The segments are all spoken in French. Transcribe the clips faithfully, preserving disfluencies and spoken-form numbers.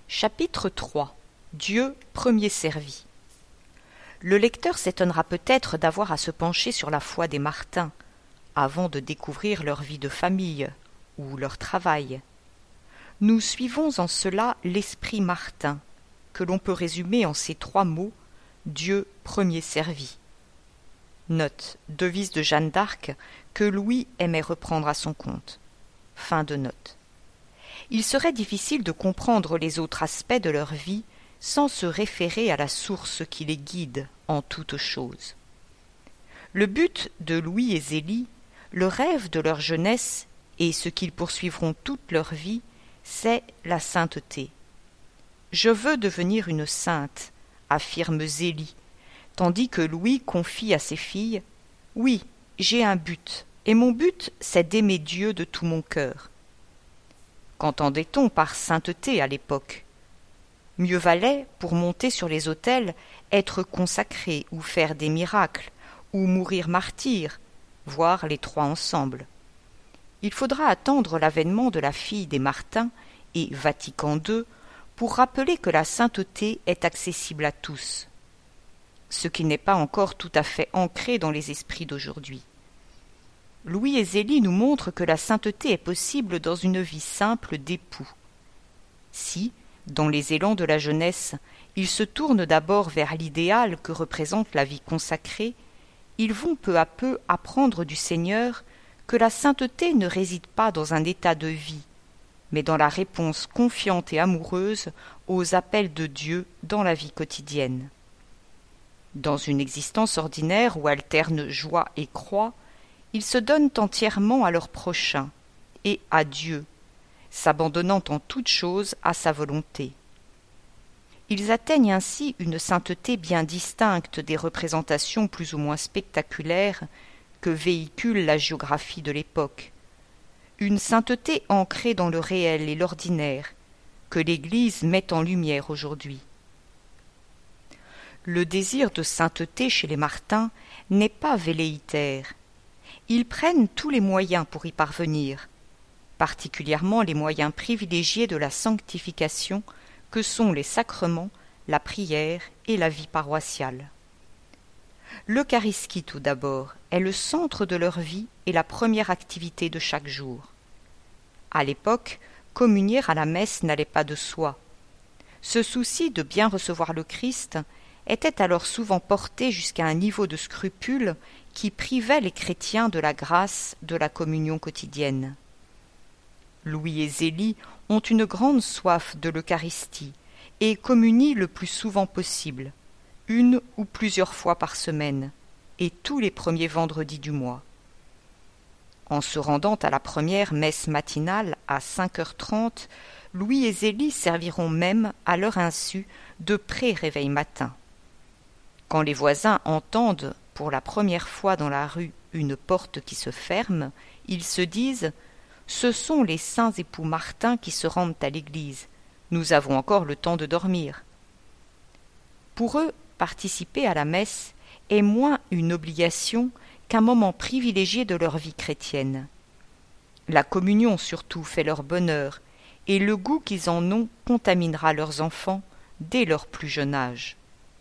Chapitre trois. Dieu premier servi. Le lecteur s'étonnera peut-être d'avoir à se pencher sur la foi des Martins, avant de découvrir leur vie de famille ou leur travail. Nous suivons en cela l'esprit Martin, que l'on peut résumer en ces trois mots: Dieu premier servi. Note, devise de Jeanne d'Arc que Louis aimait reprendre à son compte. Fin de note. Il serait difficile de comprendre les autres aspects de leur vie sans se référer à la source qui les guide en toutes choses. Le but de Louis et Zélie, le rêve de leur jeunesse et ce qu'ils poursuivront toute leur vie, c'est la sainteté. « Je veux devenir une sainte », affirme Zélie, tandis que Louis confie à ses filles « Oui, j'ai un but, et mon but, c'est d'aimer Dieu de tout mon cœur. » Qu'entendait-on par sainteté à l'époque? Mieux valait, pour monter sur les autels, être consacré ou faire des miracles, ou mourir martyr, voire les trois ensemble. Il faudra attendre l'avènement de la fille des Martins et Vatican deux pour rappeler que la sainteté est accessible à tous, ce qui n'est pas encore tout à fait ancré dans les esprits d'aujourd'hui. Louis et Zélie nous montrent que la sainteté est possible dans une vie simple d'époux. Si, dans les élans de la jeunesse, ils se tournent d'abord vers l'idéal que représente la vie consacrée, ils vont peu à peu apprendre du Seigneur que la sainteté ne réside pas dans un état de vie, mais dans la réponse confiante et amoureuse aux appels de Dieu dans la vie quotidienne. Dans une existence ordinaire où alternent joie et croix, ils se donnent entièrement à leur prochain et à Dieu, s'abandonnant en toutes choses à sa volonté. Ils atteignent ainsi une sainteté bien distincte des représentations plus ou moins spectaculaires que véhicule la géographie de l'époque, une sainteté ancrée dans le réel et l'ordinaire, que l'Église met en lumière aujourd'hui. Le désir de sainteté chez les Martins n'est pas velléitaire. Ils prennent tous les moyens pour y parvenir, particulièrement les moyens privilégiés de la sanctification que sont les sacrements, la prière et la vie paroissiale. L'Eucharistie tout d'abord est le centre de leur vie et la première activité de chaque jour. À l'époque, communier à la messe n'allait pas de soi. Ce souci de bien recevoir le Christ était alors souvent porté jusqu'à un niveau de scrupule qui privait les chrétiens de la grâce de la communion quotidienne. Louis et Zélie ont une grande soif de l'Eucharistie et communient le plus souvent possible, une ou plusieurs fois par semaine, et tous les premiers vendredis du mois. En se rendant à la première messe matinale à cinq heures trente, Louis et Zélie serviront même, à leur insu, de pré-réveil matin. Quand les voisins entendent, pour la première fois dans la rue, une porte qui se ferme, ils se disent « Ce sont les saints époux Martin qui se rendent à l'église. Nous avons encore le temps de dormir. » Pour eux, participer à la messe est moins une obligation qu'un moment privilégié de leur vie chrétienne. La communion surtout fait leur bonheur, et le goût qu'ils en ont contaminera leurs enfants dès leur plus jeune âge.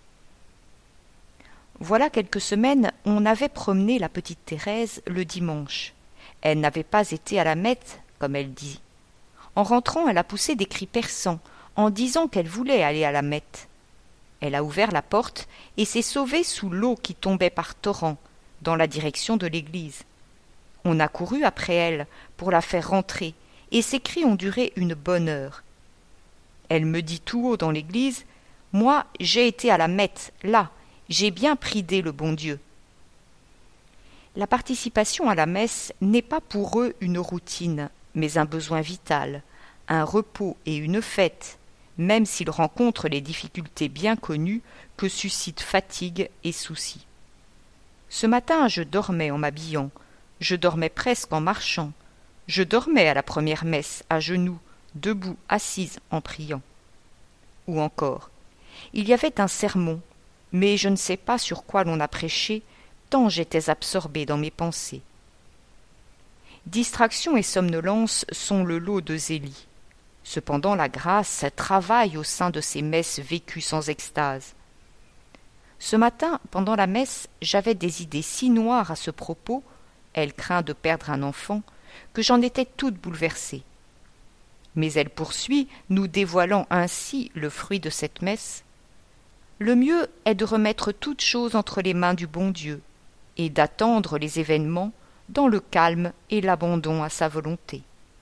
Voilà quelques semaines, on avait promené la petite Thérèse le dimanche. Elle n'avait pas été à la messe, comme elle dit. En rentrant, elle a poussé des cris perçants, en disant qu'elle voulait aller à la messe. Elle a ouvert la porte et s'est sauvée sous l'eau qui tombait par torrents, dans la direction de l'église. On a couru après elle pour la faire rentrer, et ces cris ont duré une bonne heure. Elle me dit tout haut dans l'église « Moi, j'ai été à la messe, là, j'ai bien prié le bon Dieu. » La participation à la messe n'est pas pour eux une routine, mais un besoin vital, un repos et une fête, même s'ils rencontrent les difficultés bien connues que suscitent fatigue et soucis. Ce matin, je dormais en m'habillant, je dormais presque en marchant, je dormais à la première messe, à genoux, debout, assise, en priant. Ou encore, il y avait un sermon, mais je ne sais pas sur quoi l'on a prêché, tant j'étais absorbée dans mes pensées. Distraction et somnolence sont le lot de Zélie. Cependant la grâce travaille au sein de ces messes vécues sans extase. Ce matin, pendant la messe, j'avais des idées si noires à ce propos, elle craint de perdre un enfant, que j'en étais toute bouleversée. Mais elle poursuit, nous dévoilant ainsi le fruit de cette messe. Le mieux est de remettre toutes choses entre les mains du bon Dieu, et d'attendre les événements dans le calme et l'abandon à sa volonté.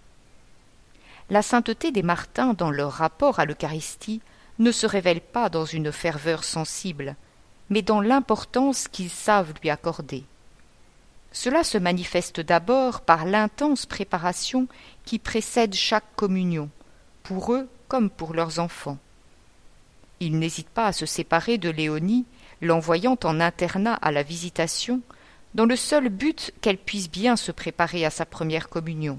La sainteté des Martins dans leur rapport à l'Eucharistie ne se révèle pas dans une ferveur sensible, mais dans l'importance qu'ils savent lui accorder. Cela se manifeste d'abord par l'intense préparation qui précède chaque communion, pour eux comme pour leurs enfants. Ils n'hésitent pas à se séparer de Léonie, l'envoyant en internat à la Visitation, dans le seul but qu'elle puisse bien se préparer à sa première communion.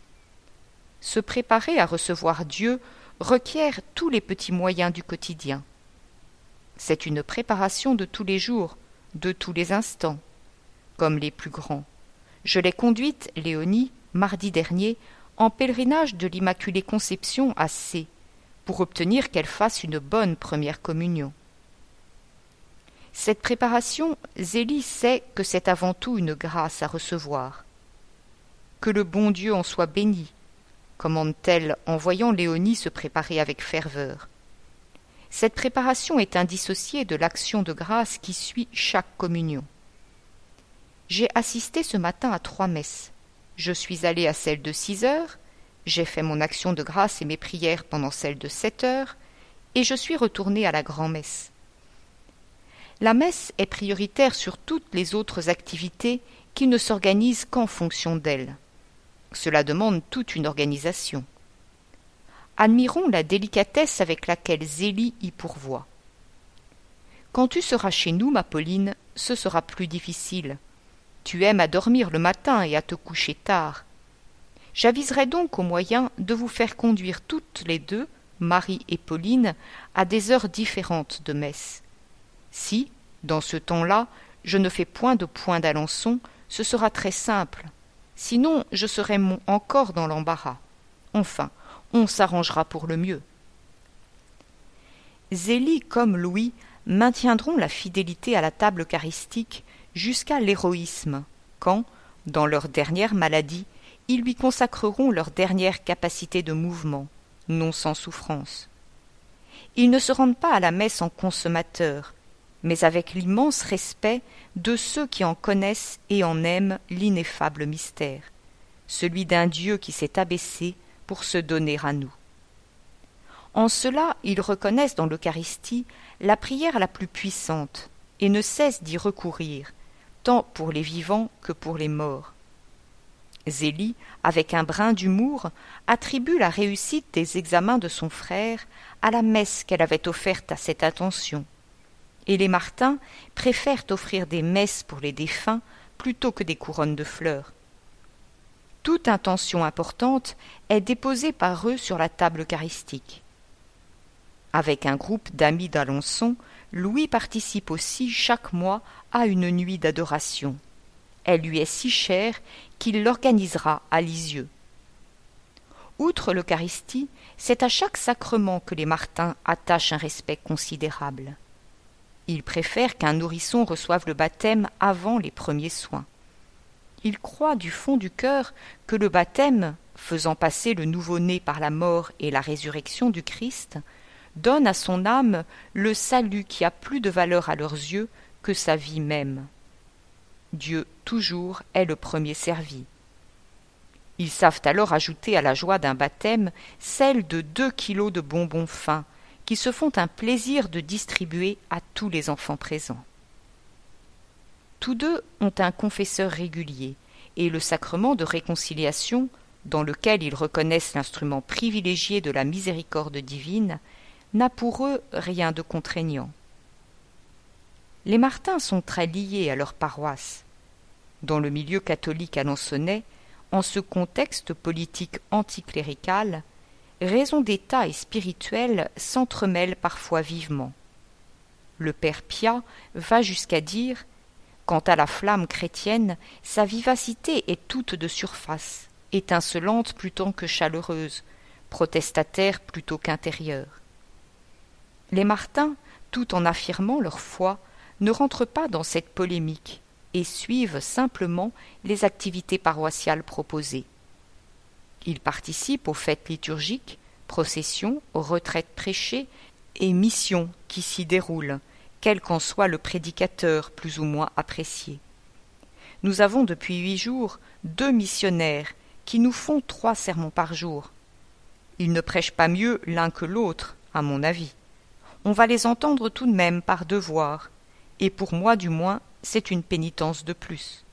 Se préparer à recevoir Dieu requiert tous les petits moyens du quotidien. C'est une préparation de tous les jours, de tous les instants, comme les plus grands. Je l'ai conduite, Léonie, mardi dernier, en pèlerinage de l'Immaculée Conception à C, pour obtenir qu'elle fasse une bonne première communion. Cette préparation, Zélie sait que c'est avant tout une grâce à recevoir. Que le bon Dieu en soit béni, commande-t-elle en voyant Léonie se préparer avec ferveur. Cette préparation est indissociée de l'action de grâce qui suit chaque communion. J'ai assisté ce matin à trois messes. Je suis allée à celle de six heures, j'ai fait mon action de grâce et mes prières pendant celle de sept heures, et je suis retournée à la grand-messe. La messe est prioritaire sur toutes les autres activités qui ne s'organisent qu'en fonction d'elle. Cela demande toute une organisation. Admirons la délicatesse avec laquelle Zélie y pourvoit. Quand tu seras chez nous, ma Pauline, ce sera plus difficile. Tu aimes à dormir le matin et à te coucher tard. J'aviserai donc au moyen de vous faire conduire toutes les deux, Marie et Pauline, à des heures différentes de messe. Si, dans ce temps-là, je ne fais point de point d'Alençon, ce sera très simple. Sinon, je serai mon encore dans l'embarras. Enfin, on s'arrangera pour le mieux. Zélie comme Louis maintiendront la fidélité à la table eucharistique jusqu'à l'héroïsme, quand, dans leur dernière maladie, ils lui consacreront leur dernière capacité de mouvement, non sans souffrance. Ils ne se rendent pas à la messe en consommateurs, mais avec l'immense respect de ceux qui en connaissent et en aiment l'ineffable mystère, celui d'un Dieu qui s'est abaissé pour se donner à nous. En cela, ils reconnaissent dans l'Eucharistie la prière la plus puissante et ne cessent d'y recourir, tant pour les vivants que pour les morts. Zélie, avec un brin d'humour, attribue la réussite des examens de son frère à la messe qu'elle avait offerte à cette intention, et les Martins préfèrent offrir des messes pour les défunts plutôt que des couronnes de fleurs. Toute intention importante est déposée par eux sur la table eucharistique. Avec un groupe d'amis d'Alençon, Louis participe aussi chaque mois à une nuit d'adoration. Elle lui est si chère qu'il l'organisera à Lisieux. Outre l'Eucharistie, c'est à chaque sacrement que les Martins attachent un respect considérable. Ils préfèrent qu'un nourrisson reçoive le baptême avant les premiers soins. Ils croient du fond du cœur que le baptême, faisant passer le nouveau-né par la mort et la résurrection du Christ, donne à son âme le salut qui a plus de valeur à leurs yeux que sa vie même. Dieu, toujours, est le premier servi. Ils savent alors ajouter à la joie d'un baptême celle de deux kilos de bonbons fins, qui se font un plaisir de distribuer à tous les enfants présents. Tous deux ont un confesseur régulier, et le sacrement de réconciliation, dans lequel ils reconnaissent l'instrument privilégié de la miséricorde divine, n'a pour eux rien de contraignant. Les Martins sont très liés à leur paroisse. Dans le milieu catholique alençonnais, en ce contexte politique anticlérical, raison d'état et spirituelle s'entremêlent parfois vivement. Le père Piat va jusqu'à dire « Quant à la flamme chrétienne, sa vivacité est toute de surface, étincelante plutôt que chaleureuse, protestataires plutôt qu'intérieurs. Les Martins, tout en affirmant leur foi, ne rentrent pas dans cette polémique et suivent simplement les activités paroissiales proposées. Ils participent aux fêtes liturgiques, processions, aux retraites prêchées et missions qui s'y déroulent, quel qu'en soit le prédicateur plus ou moins apprécié. Nous avons depuis huit jours deux missionnaires qui nous font trois sermons par jour. Ils ne prêchent pas mieux l'un que l'autre, à mon avis. On va les entendre tout de même par devoir, et pour moi du moins, c'est une pénitence de plus.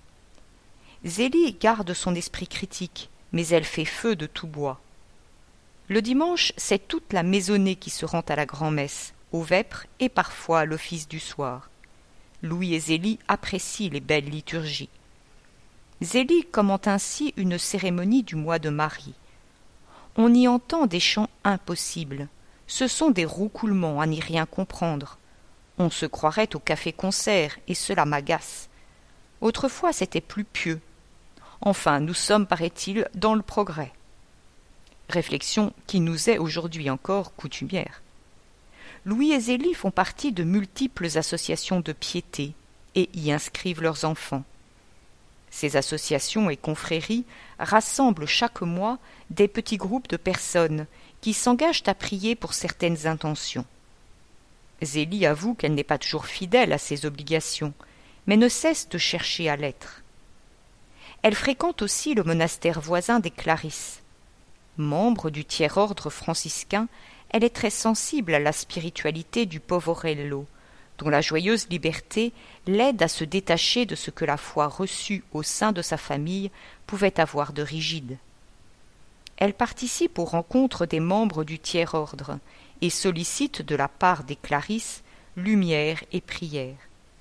Zélie garde son esprit critique, mais elle fait feu de tout bois. Le dimanche, c'est toute la maisonnée qui se rend à la grand-messe, aux vêpres et parfois à l'office du soir. Louis et Zélie apprécient les belles liturgies. Zélie commente ainsi une cérémonie du mois de Marie. On y entend des chants impossibles. Ce sont des roucoulements à n'y rien comprendre. On se croirait au café-concert, et cela m'agace. Autrefois, c'était plus pieux. Enfin, nous sommes, paraît-il, dans le progrès. Réflexion qui nous est aujourd'hui encore coutumière. Louis et Zélie font partie de multiples associations de piété et y inscrivent leurs enfants. Ces associations et confréries rassemblent chaque mois des petits groupes de personnes qui s'engagent à prier pour certaines intentions. Zélie avoue qu'elle n'est pas toujours fidèle à ses obligations, mais ne cesse de chercher à l'être. Elle fréquente aussi le monastère voisin des Clarisses. Membre du tiers-ordre franciscain, elle est très sensible à la spiritualité du Poverello, dont la joyeuse liberté l'aide à se détacher de ce que la foi reçue au sein de sa famille pouvait avoir de rigide. Elle participe aux rencontres des membres du tiers-ordre et sollicite de la part des Clarisses lumière et prière.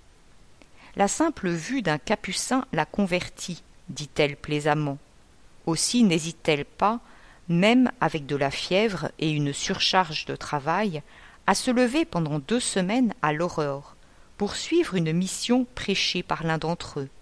La simple vue d'un capucin la convertit, dit-elle plaisamment. Aussi n'hésite-t-elle pas, même avec de la fièvre et une surcharge de travail, à se lever pendant deux semaines à l'aurore, pour suivre une mission prêchée par l'un d'entre eux.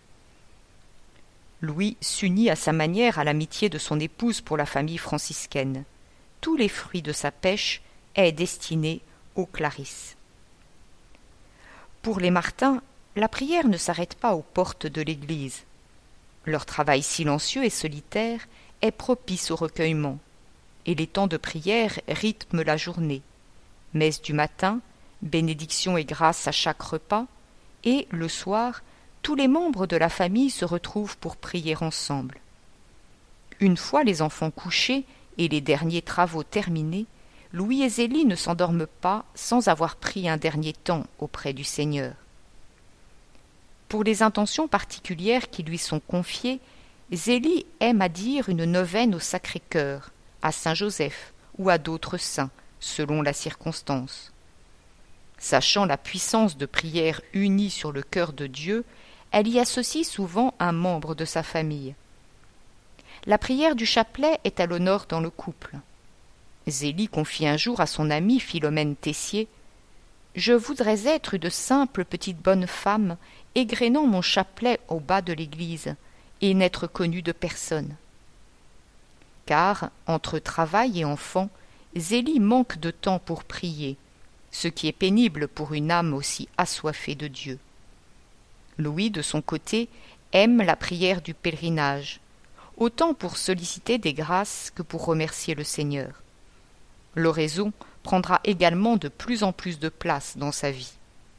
Louis s'unit à sa manière à l'amitié de son épouse pour la famille franciscaine. Tous les fruits de sa pêche est destiné aux Clarisses. Pour les Martins, la prière ne s'arrête pas aux portes de l'église. Leur travail silencieux et solitaire est propice au recueillement, et les temps de prière rythment la journée. Messe du matin, bénédiction et grâce à chaque repas, et, le soir, tous les membres de la famille se retrouvent pour prier ensemble. Une fois les enfants couchés et les derniers travaux terminés, Louis et Zélie ne s'endorment pas sans avoir pris un dernier temps auprès du Seigneur. Pour les intentions particulières qui lui sont confiées, Zélie aime à dire une neuvaine au Sacré-Cœur, à Saint-Joseph ou à d'autres saints, selon la circonstance. Sachant la puissance de prière unie sur le cœur de Dieu, elle y associe souvent un membre de sa famille. La prière du chapelet est à l'honneur dans le couple. Zélie confie un jour à son amie Philomène Tessier « Je voudrais être une simple petite bonne femme, égrénant mon chapelet au bas de l'église, et n'être connue de personne. » Car, entre travail et enfant, Zélie manque de temps pour prier, ce qui est pénible pour une âme aussi assoiffée de Dieu. Louis, de son côté, aime la prière du pèlerinage, autant pour solliciter des grâces que pour remercier le Seigneur. L'oraison prendra également de plus en plus de place dans sa vie.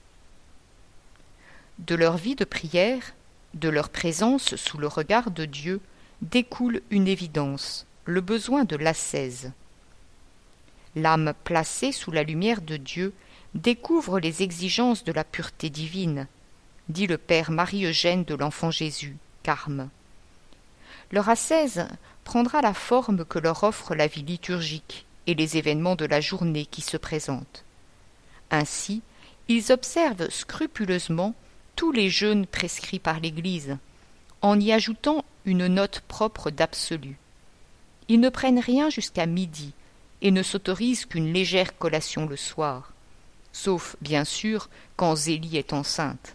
De leur vie de prière, de leur présence sous le regard de Dieu, découle une évidence, le besoin de l'ascèse. L'âme placée sous la lumière de Dieu découvre les exigences de la pureté divine, dit le père Marie-Eugène de l'Enfant Jésus, Carme. Leur ascèse prendra la forme que leur offre la vie liturgique et les événements de la journée qui se présentent. Ainsi, ils observent scrupuleusement tous les jeûnes prescrits par l'Église, en y ajoutant une note propre d'absolu. Ils ne prennent rien jusqu'à midi et ne s'autorisent qu'une légère collation le soir, sauf, bien sûr, quand Zélie est enceinte.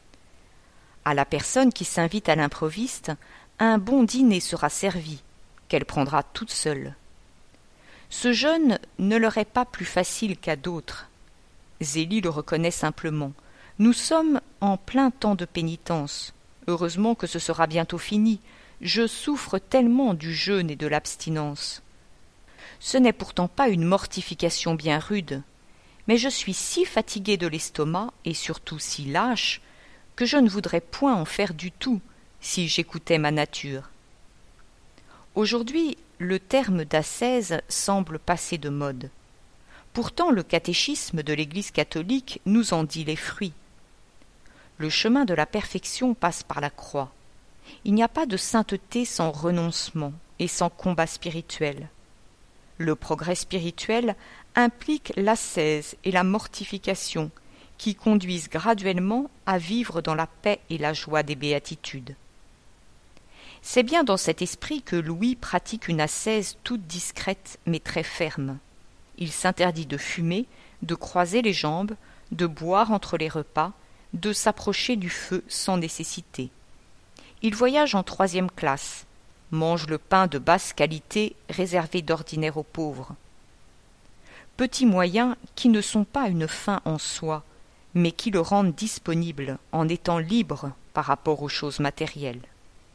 À la personne qui s'invite à l'improviste, un bon dîner sera servi, qu'elle prendra toute seule. Ce jeûne ne leur est pas plus facile qu'à d'autres. Zélie le reconnaît simplement. Nous sommes en plein temps de pénitence. Heureusement que ce sera bientôt fini. Je souffre tellement du jeûne et de l'abstinence. Ce n'est pourtant pas une mortification bien rude, mais je suis si fatiguée de l'estomac et surtout si lâche que je ne voudrais point en faire du tout si j'écoutais ma nature. Aujourd'hui, le terme d'ascèse semble passer de mode. Pourtant, le catéchisme de l'Église catholique nous en dit les fruits. Le chemin de la perfection passe par la croix. Il n'y a pas de sainteté sans renoncement et sans combat spirituel. Le progrès spirituel implique l'ascèse et la mortification qui conduisent graduellement à vivre dans la paix et la joie des béatitudes. C'est bien dans cet esprit que Louis pratique une ascèse toute discrète mais très ferme. Il s'interdit de fumer, de croiser les jambes, de boire entre les repas, de s'approcher du feu sans nécessité. Il voyage en troisième classe, mange le pain de basse qualité réservé d'ordinaire aux pauvres. Petits moyens qui ne sont pas une fin en soi, mais qui le rendent disponible en étant libre par rapport aux choses matérielles.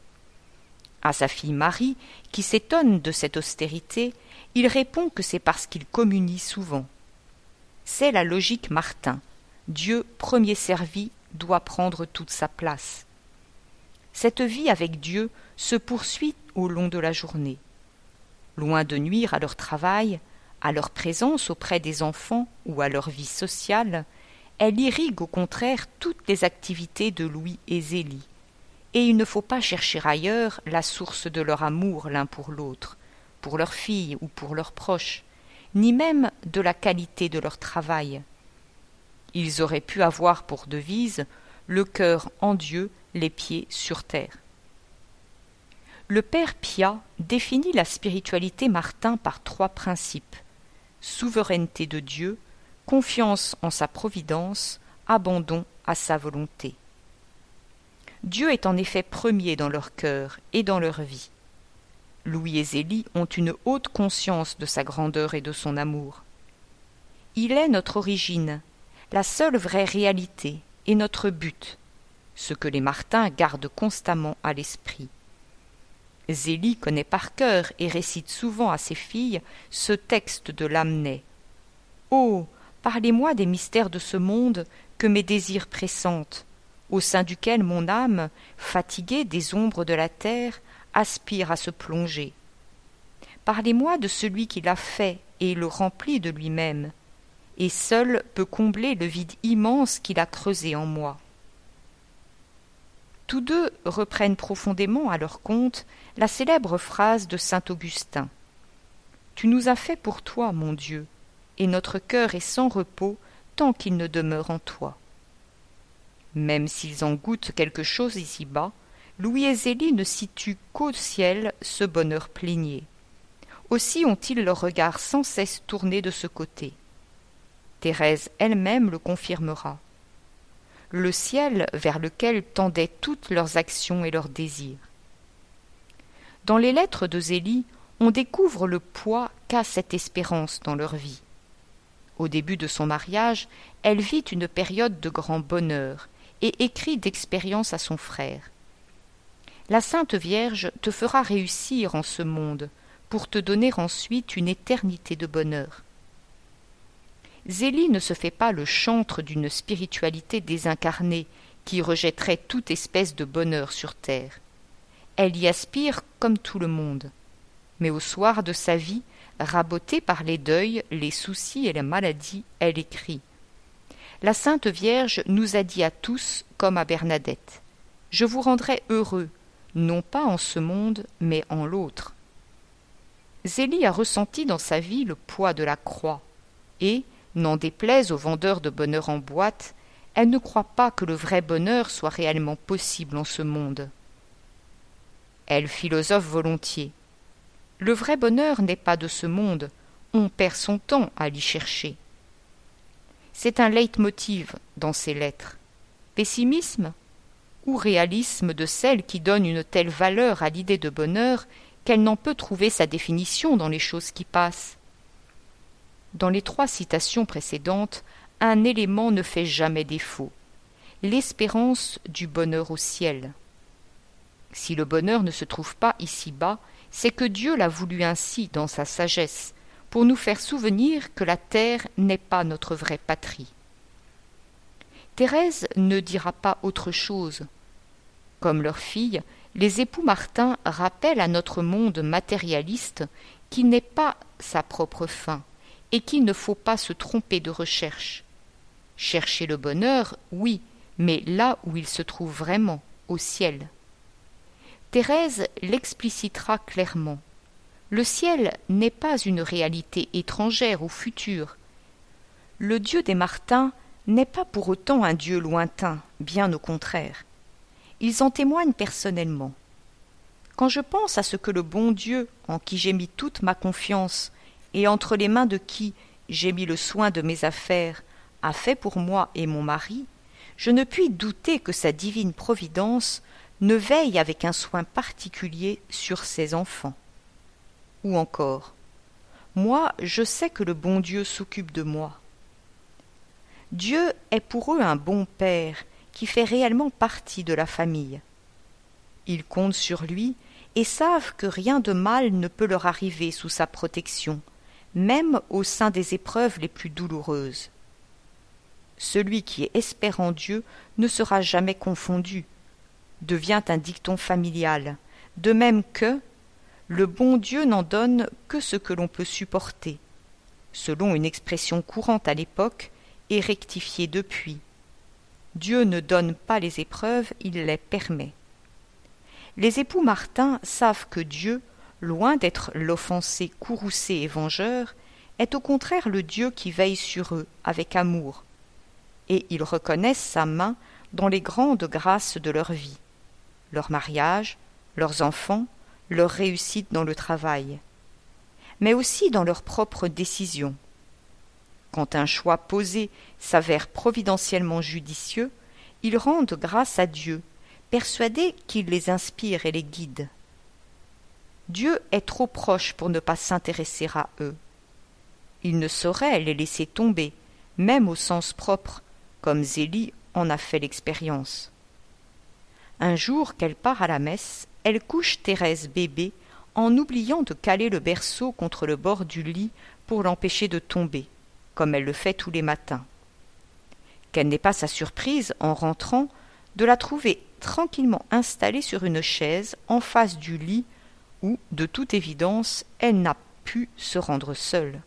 À sa fille Marie, qui s'étonne de cette austérité, il répond que c'est parce qu'il communie souvent. C'est la logique Martin. Dieu, premier servi, doit prendre toute sa place. Cette vie avec Dieu se poursuit au long de la journée. Loin de nuire à leur travail, à leur présence auprès des enfants ou à leur vie sociale, elle irrigue au contraire toutes les activités de Louis et Zélie. Et il ne faut pas chercher ailleurs la source de leur amour l'un pour l'autre, pour leurs filles ou pour leurs proches, ni même de la qualité de leur travail. Ils auraient pu avoir pour devise le cœur en Dieu, les pieds sur terre. Le père Piat définit la spiritualité Martin par trois principes: souveraineté de Dieu, confiance en sa providence, abandon à sa volonté. Dieu est en effet premier dans leur cœur et dans leur vie. Louis et Zélie ont une haute conscience de sa grandeur et de son amour. Il est notre origine, la seule vraie réalité et notre but, ce que les Martins gardent constamment à l'esprit. Zélie connaît par cœur et récite souvent à ses filles ce texte de Lamennais. « Oh, parlez-moi des mystères de ce monde que mes désirs pressentent, au sein duquel mon âme, fatiguée des ombres de la terre, aspire à se plonger. Parlez-moi de celui qui l'a fait et le remplit de lui-même, et seul peut combler le vide immense qu'il a creusé en moi. » Tous deux reprennent profondément à leur compte la célèbre phrase de saint Augustin. « Tu nous as fait pour toi, mon Dieu, et notre cœur est sans repos tant qu'il ne demeure en toi. » Même s'ils en goûtent quelque chose ici-bas, Louis et Zélie ne situent qu'au ciel ce bonheur plénier. Aussi ont-ils leur regard sans cesse tourné de ce côté. Thérèse elle-même le confirmera. Le ciel vers lequel tendaient toutes leurs actions et leurs désirs. Dans les lettres de Zélie, on découvre le poids qu'a cette espérance dans leur vie. Au début de son mariage, elle vit une période de grand bonheur et écrit d'expérience à son frère. « La Sainte Vierge te fera réussir en ce monde pour te donner ensuite une éternité de bonheur. » Zélie ne se fait pas le chantre d'une spiritualité désincarnée qui rejetterait toute espèce de bonheur sur terre. Elle y aspire comme tout le monde. Mais au soir de sa vie, rabotée par les deuils, les soucis et les maladies, elle écrit « La Sainte Vierge nous a dit à tous, comme à Bernadette, « Je vous rendrai heureux, non pas en ce monde, mais en l'autre. » Zélie a ressenti dans sa vie le poids de la croix, et, n'en déplaise aux vendeurs de bonheur en boîte, elle ne croit pas que le vrai bonheur soit réellement possible en ce monde. Elle philosophe volontiers. Le vrai bonheur n'est pas de ce monde, on perd son temps à l'y chercher. C'est un leitmotiv dans ses lettres. Pessimisme ou réalisme de celle qui donne une telle valeur à l'idée de bonheur qu'elle n'en peut trouver sa définition dans les choses qui passent. Dans les trois citations précédentes, un élément ne fait jamais défaut, l'espérance du bonheur au ciel. Si le bonheur ne se trouve pas ici-bas, c'est que Dieu l'a voulu ainsi dans sa sagesse, pour nous faire souvenir que la terre n'est pas notre vraie patrie. Thérèse ne dira pas autre chose. Comme leur fille, les époux Martin rappellent à notre monde matérialiste qu'il n'est pas sa propre fin et qu'il ne faut pas se tromper de recherche. Chercher le bonheur, oui, mais là où il se trouve vraiment, au ciel. Thérèse l'explicitera clairement. Le ciel n'est pas une réalité étrangère au futur. Le Dieu des Martins n'est pas pour autant un Dieu lointain, bien au contraire. Ils en témoignent personnellement. Quand je pense à ce que le bon Dieu, en qui j'ai mis toute ma confiance, et entre les mains de qui j'ai mis le soin de mes affaires, a fait pour moi et mon mari, je ne puis douter que sa divine providence ne veille avec un soin particulier sur ses enfants. Ou encore, moi je sais que le bon Dieu s'occupe de moi. Dieu est pour eux un bon père qui fait réellement partie de la famille. Ils comptent sur lui et savent que rien de mal ne peut leur arriver sous sa protection, même au sein des épreuves les plus douloureuses. Celui qui espère en Dieu ne sera jamais confondu, devient un dicton familial, de même que le bon Dieu n'en donne que ce que l'on peut supporter, selon une expression courante à l'époque et rectifiée depuis. Dieu ne donne pas les épreuves, il les permet. Les époux Martin savent que Dieu, loin d'être l'offensé courroucé et vengeur, est au contraire le Dieu qui veille sur eux avec amour, et ils reconnaissent sa main dans les grandes grâces de leur vie, leur mariage, leurs enfants, leur réussite dans le travail, mais aussi dans leurs propres décisions. Quand un choix posé s'avère providentiellement judicieux, ils rendent grâce à Dieu, persuadés qu'il les inspire et les guide. Dieu est trop proche pour ne pas s'intéresser à eux. Il ne saurait les laisser tomber, même au sens propre, comme Zélie en a fait l'expérience. Un jour qu'elle part à la messe, elle couche Thérèse bébé en oubliant de caler le berceau contre le bord du lit pour l'empêcher de tomber, comme elle le fait tous les matins. Quelle n'est pas sa surprise, en rentrant, de la trouver tranquillement installée sur une chaise en face du lit où, de toute évidence, elle n'a pu se rendre seule.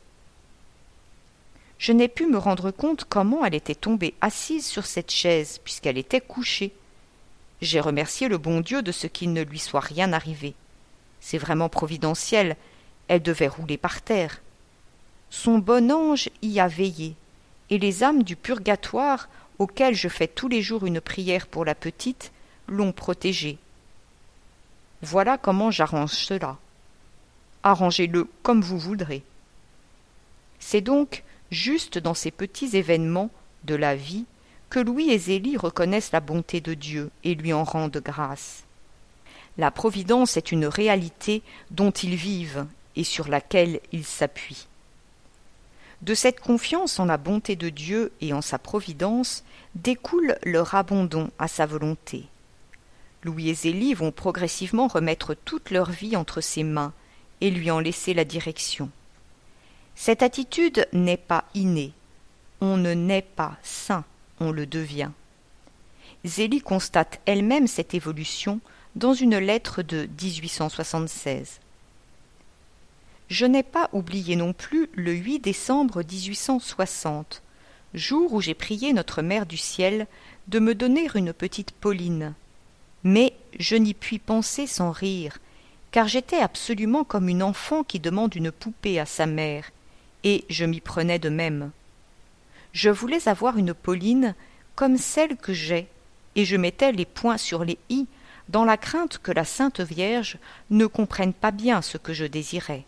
Je n'ai pu me rendre compte comment elle était tombée assise sur cette chaise, puisqu'elle était couchée. J'ai remercié le bon Dieu de ce qu'il ne lui soit rien arrivé. C'est vraiment providentiel, elle devait rouler par terre. Son bon ange y a veillé, et les âmes du purgatoire, auxquelles je fais tous les jours une prière pour la petite, l'ont protégée. Voilà comment j'arrange cela. Arrangez-le comme vous voudrez. C'est donc juste dans ces petits événements de la vie que Louis et Zélie reconnaissent la bonté de Dieu et lui en rendent grâce. La providence est une réalité dont ils vivent et sur laquelle ils s'appuient. De cette confiance en la bonté de Dieu et en sa providence découle leur abandon à sa volonté. Louis et Zélie vont progressivement remettre toute leur vie entre ses mains et lui en laisser la direction. Cette attitude n'est pas innée. On ne naît pas saint, on le devient. Zélie constate elle-même cette évolution dans une lettre de dix-huit cent soixante-seize. Je n'ai pas oublié non plus le huit décembre dix-huit cent soixante, jour où j'ai prié notre Mère du Ciel de me donner une petite Pauline. Mais je n'y puis penser sans rire, car j'étais absolument comme une enfant qui demande une poupée à sa mère, et je m'y prenais de même. Je voulais avoir une Pauline comme celle que j'ai, et je mettais les points sur les i dans la crainte que la Sainte Vierge ne comprenne pas bien ce que je désirais.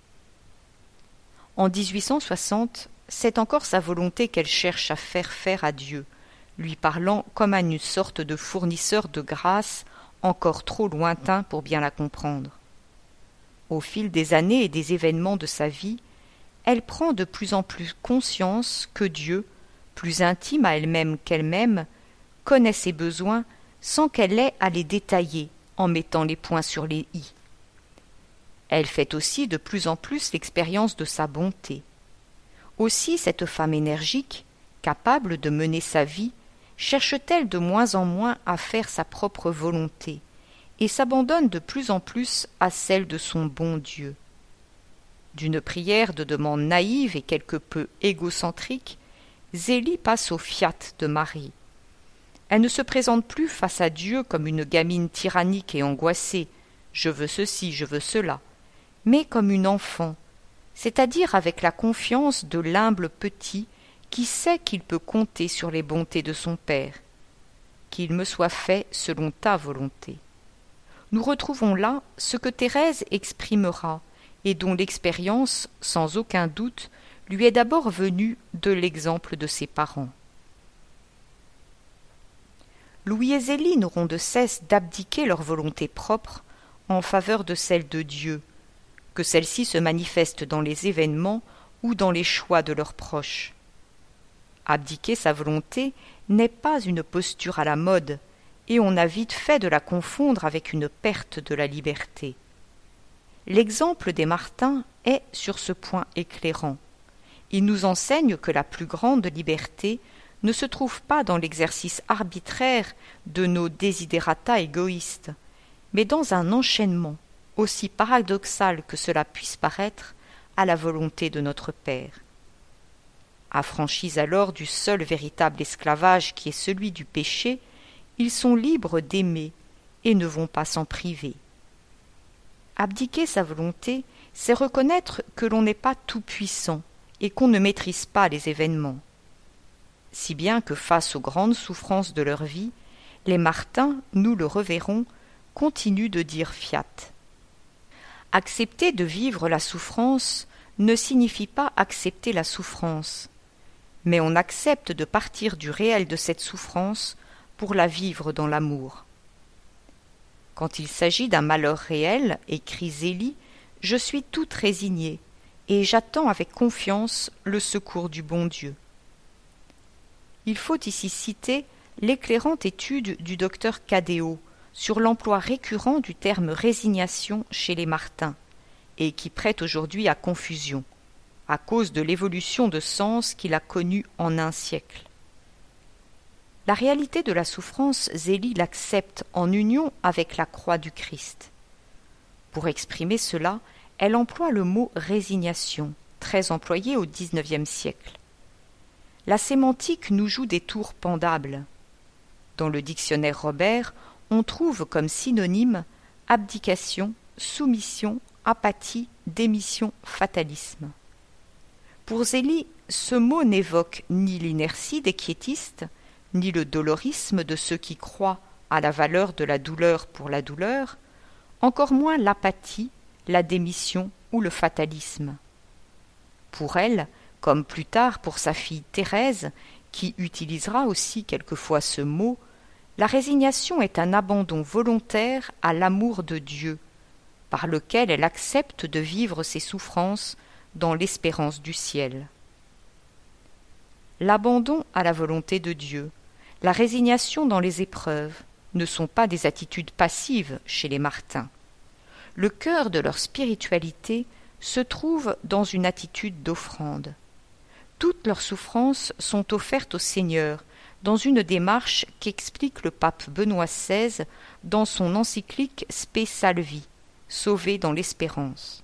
En dix-huit cent soixante, c'est encore sa volonté qu'elle cherche à faire faire à Dieu, lui parlant comme à une sorte de fournisseur de grâce encore trop lointain pour bien la comprendre. Au fil des années et des événements de sa vie, elle prend de plus en plus conscience que Dieu, plus intime à elle-même qu'elle-même, connaît ses besoins sans qu'elle ait à les détailler en mettant les points sur les i. Elle fait aussi de plus en plus l'expérience de sa bonté. Aussi cette femme énergique, capable de mener sa vie, cherche-t-elle de moins en moins à faire sa propre volonté et s'abandonne de plus en plus à celle de son bon Dieu. D'une prière de demande naïve et quelque peu égocentrique, Zélie passe au fiat de Marie. Elle ne se présente plus face à Dieu comme une gamine tyrannique et angoissée, « je veux ceci, je veux cela », mais comme une enfant, c'est-à-dire avec la confiance de l'humble petit qui sait qu'il peut compter sur les bontés de son Père. Qu'il me soit fait selon ta volonté. Nous retrouvons là ce que Thérèse exprimera et dont l'expérience, sans aucun doute, lui est d'abord venue de l'exemple de ses parents. Louis et Zélie n'auront de cesse d'abdiquer leur volonté propre en faveur de celle de Dieu, que celle-ci se manifeste dans les événements ou dans les choix de leurs proches. Abdiquer sa volonté n'est pas une posture à la mode, et on a vite fait de la confondre avec une perte de la liberté. L'exemple des Martins est sur ce point éclairant. Il nous enseigne que la plus grande liberté ne se trouve pas dans l'exercice arbitraire de nos desiderata égoïstes, mais dans un enchaînement, aussi paradoxal que cela puisse paraître, à la volonté de notre Père. Affranchis alors du seul véritable esclavage qui est celui du péché, ils sont libres d'aimer et ne vont pas s'en priver. Abdiquer sa volonté, c'est reconnaître que l'on n'est pas tout-puissant et qu'on ne maîtrise pas les événements. Si bien que face aux grandes souffrances de leur vie, les Martins, nous le reverrons, continuent de dire fiat. Accepter de vivre la souffrance ne signifie pas accepter la souffrance, mais on accepte de partir du réel de cette souffrance pour la vivre dans l'amour. Quand il s'agit d'un malheur réel, écrit Zélie, je suis toute résignée et j'attends avec confiance le secours du bon Dieu. Il faut ici citer l'éclairante étude du docteur Cadéot sur l'emploi récurrent du terme résignation chez les Martins, et qui prête aujourd'hui à confusion, à cause de l'évolution de sens qu'il a connue en un siècle. La réalité de la souffrance, Zélie l'accepte en union avec la croix du Christ. Pour exprimer cela, elle emploie le mot résignation, très employé au dix-neuvième siècle. La sémantique nous joue des tours pendables. Dans le dictionnaire Robert, on trouve comme synonyme abdication, soumission, apathie, démission, fatalisme. Pour Zélie, ce mot n'évoque ni l'inertie des quiétistes, ni le dolorisme de ceux qui croient à la valeur de la douleur pour la douleur, encore moins l'apathie, la démission ou le fatalisme. Pour elle, comme plus tard pour sa fille Thérèse, qui utilisera aussi quelquefois ce mot, la résignation est un abandon volontaire à l'amour de Dieu, par lequel elle accepte de vivre ses souffrances dans l'espérance du ciel. L'abandon à la volonté de Dieu, la résignation dans les épreuves, ne sont pas des attitudes passives chez les Martins. Le cœur de leur spiritualité se trouve dans une attitude d'offrande. Toutes leurs souffrances sont offertes au Seigneur dans une démarche qu'explique le pape Benoît seize dans son encyclique Spe Salvi, Sauvé dans l'espérance.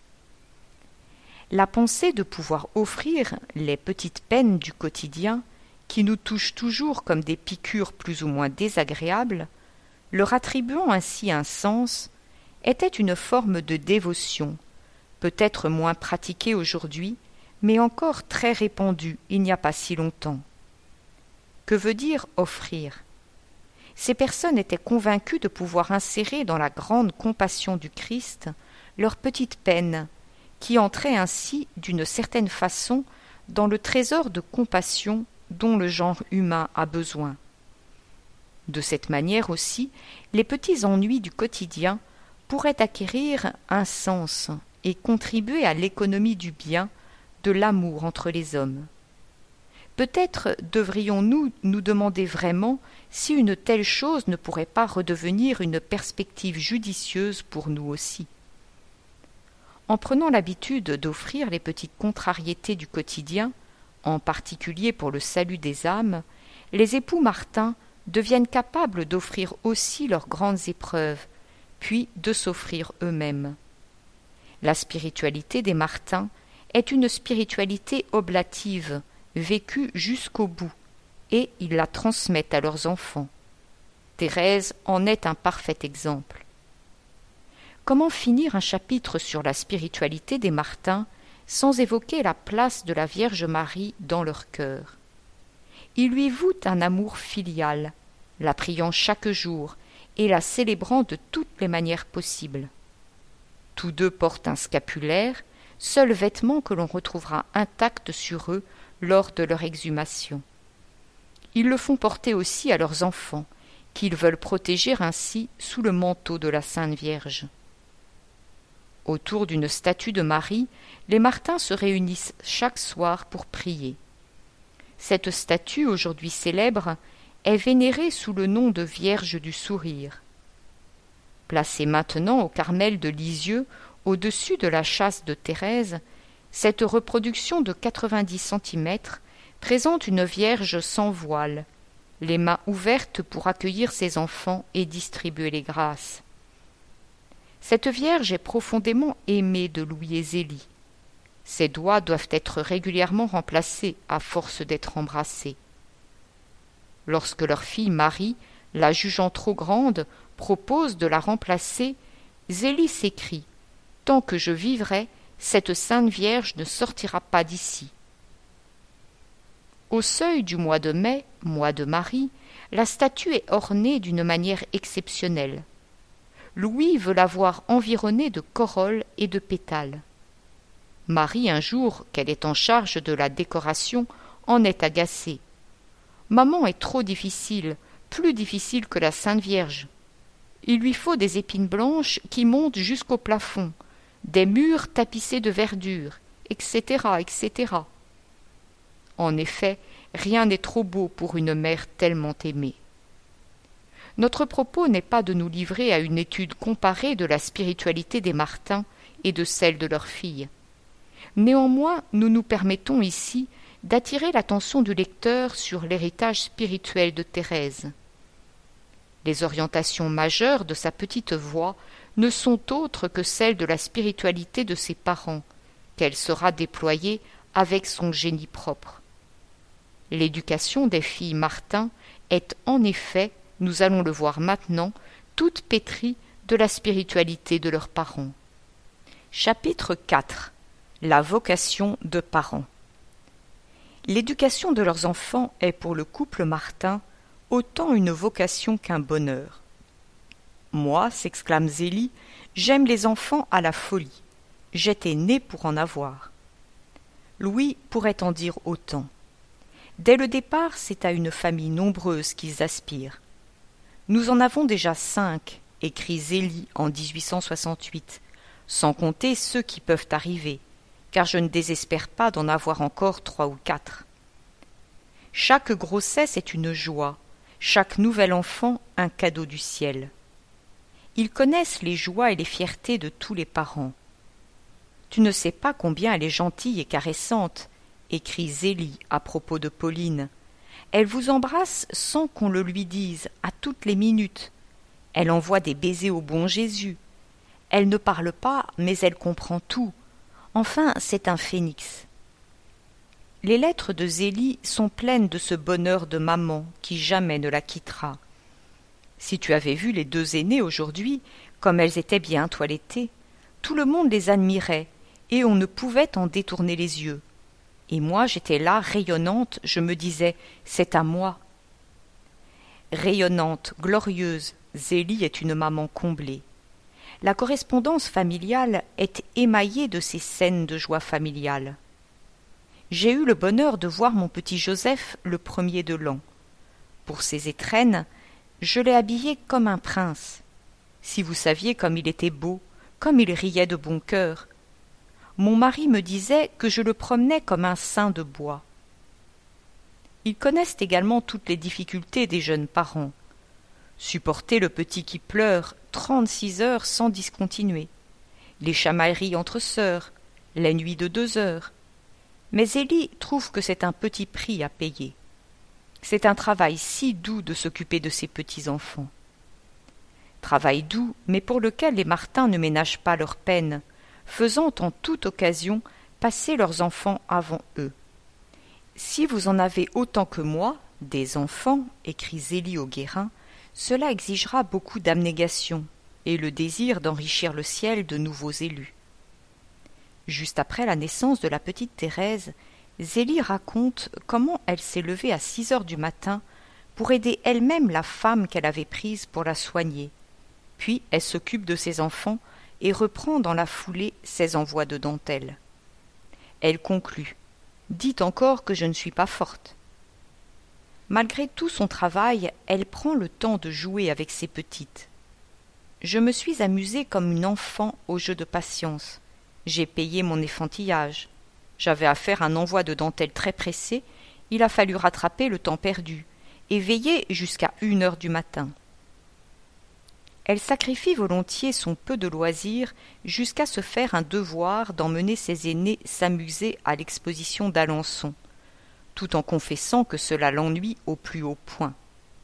La pensée de pouvoir offrir les petites peines du quotidien, qui nous touchent toujours comme des piqûres plus ou moins désagréables, leur attribuant ainsi un sens, était une forme de dévotion, peut-être moins pratiquée aujourd'hui, mais encore très répandue il n'y a pas si longtemps. Que veut dire offrir ? Ces personnes étaient convaincues de pouvoir insérer dans la grande compassion du Christ leurs petites peines, qui entraient ainsi d'une certaine façon dans le trésor de compassion dont le genre humain a besoin. De cette manière aussi, les petits ennuis du quotidien pourraient acquérir un sens et contribuer à l'économie du bien, de l'amour entre les hommes. Peut-être devrions-nous nous demander vraiment si une telle chose ne pourrait pas redevenir une perspective judicieuse pour nous aussi. En prenant l'habitude d'offrir les petites contrariétés du quotidien, en particulier pour le salut des âmes, les époux Martin deviennent capables d'offrir aussi leurs grandes épreuves, puis de s'offrir eux-mêmes. La spiritualité des Martin est une spiritualité oblative, vécue jusqu'au bout, et ils la transmettent à leurs enfants. Thérèse en est un parfait exemple. Comment finir un chapitre sur la spiritualité des Martin sans évoquer la place de la Vierge Marie dans leur cœur? Ils lui vouent un amour filial, la priant chaque jour et la célébrant de toutes les manières possibles. Tous deux portent un scapulaire, seul vêtement que l'on retrouvera intact sur eux lors de leur exhumation. Ils le font porter aussi à leurs enfants, qu'ils veulent protéger ainsi sous le manteau de la Sainte Vierge. Autour d'une statue de Marie, les Martins se réunissent chaque soir pour prier. Cette statue, aujourd'hui célèbre, est vénérée sous le nom de Vierge du Sourire. Placée maintenant au Carmel de Lisieux, au-dessus de la châsse de Thérèse, cette reproduction de quatre-vingt-dix centimètres présente une Vierge sans voile, les mains ouvertes pour accueillir ses enfants et distribuer les grâces. Cette Vierge est profondément aimée de Louis et Zélie. Ses doigts doivent être régulièrement remplacés à force d'être embrassés. Lorsque leur fille Marie, la jugeant trop grande, propose de la remplacer, Zélie s'écrie « Tant que je vivrai, cette Sainte Vierge ne sortira pas d'ici. » Au seuil du mois de mai, mois de Marie, la statue est ornée d'une manière exceptionnelle. Louis veut la voir environnée de corolles et de pétales. Marie, un jour qu'elle est en charge de la décoration, en est agacée. « Maman est trop difficile, plus difficile que la Sainte Vierge. Il lui faut des épines blanches qui montent jusqu'au plafond, des murs tapissés de verdure, et cetera, et cetera. En effet, rien n'est trop beau pour une mère tellement aimée. Notre propos n'est pas de nous livrer à une étude comparée de la spiritualité des Martins et de celle de leurs filles. Néanmoins, nous nous permettons ici d'attirer l'attention du lecteur sur l'héritage spirituel de Thérèse. Les orientations majeures de sa petite voix ne sont autres que celles de la spiritualité de ses parents, qu'elle saura déployer avec son génie propre. L'éducation des filles Martin est en effet, nous allons le voir maintenant, toute pétrie de la spiritualité de leurs parents. Chapitre quatre. La vocation de parents. L'éducation de leurs enfants est pour le couple Martin autant une vocation qu'un bonheur. Moi, s'exclame Zélie, j'aime les enfants à la folie. J'étais née pour en avoir. Louis pourrait en dire autant. Dès le départ, c'est à une famille nombreuse qu'ils aspirent. Nous en avons déjà cinq, écrit Zélie en dix-huit cent soixante-huit, sans compter ceux qui peuvent arriver, car je ne désespère pas d'en avoir encore trois ou quatre. Chaque grossesse est une joie, chaque nouvel enfant un cadeau du ciel. Ils connaissent les joies et les fiertés de tous les parents. Tu ne sais pas combien elle est gentille et caressante, écrit Zélie à propos de Pauline. Elle vous embrasse sans qu'on le lui dise, à toutes les minutes. Elle envoie des baisers au bon Jésus. Elle ne parle pas, mais elle comprend tout. Enfin, c'est un phénix. Les lettres de Zélie sont pleines de ce bonheur de maman qui jamais ne la quittera. Si tu avais vu les deux aînées aujourd'hui, comme elles étaient bien toilettées, tout le monde les admirait, et on ne pouvait en détourner les yeux. Et moi, j'étais là, rayonnante, je me disais, c'est à moi. Rayonnante, glorieuse, Zélie est une maman comblée. La correspondance familiale est émaillée de ces scènes de joie familiale. J'ai eu le bonheur de voir mon petit Joseph le premier de l'an. Pour ses étrennes, je l'ai habillé comme un prince. Si vous saviez comme il était beau, comme il riait de bon cœur, mon mari me disait que je le promenais comme un saint de bois. Ils connaissent également toutes les difficultés des jeunes parents. Supporter le petit qui pleure trente-six heures sans discontinuer, les chamailleries entre sœurs, les nuits de deux heures. Mais Zélie trouve que c'est un petit prix à payer. C'est un travail si doux de s'occuper de ses petits-enfants. Travail doux, mais pour lequel les Martin ne ménagent pas leur peine, faisant en toute occasion passer leurs enfants avant eux. Si vous en avez autant que moi, des enfants, écrit Zélie au Guérin, cela exigera beaucoup d'abnégation et le désir d'enrichir le ciel de nouveaux élus. Juste après la naissance de la petite Thérèse, Zélie raconte comment elle s'est levée à six heures du matin pour aider elle-même la femme qu'elle avait prise pour la soigner. Puis elle s'occupe de ses enfants et reprend dans la foulée ses envois de dentelle. Elle conclut « Dites encore que je ne suis pas forte ». Malgré tout son travail, elle prend le temps de jouer avec ses petites. « Je me suis amusée comme une enfant au jeu de patience. J'ai payé mon effantillage. J'avais à faire un envoi de dentelle très pressé, il a fallu rattraper le temps perdu et veiller jusqu'à une heure du matin. » Elle sacrifie volontiers son peu de loisirs jusqu'à se faire un devoir d'emmener ses aînés s'amuser à l'exposition d'Alençon, tout en confessant que cela l'ennuie au plus haut point.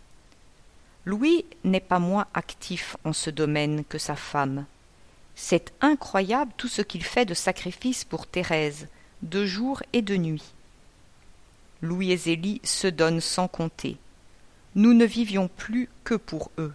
Louis n'est pas moins actif en ce domaine que sa femme. C'est incroyable tout ce qu'il fait de sacrifices pour Thérèse, de jour et de nuit. Louis et Zélie se donnent sans compter. Nous ne vivions plus que pour eux.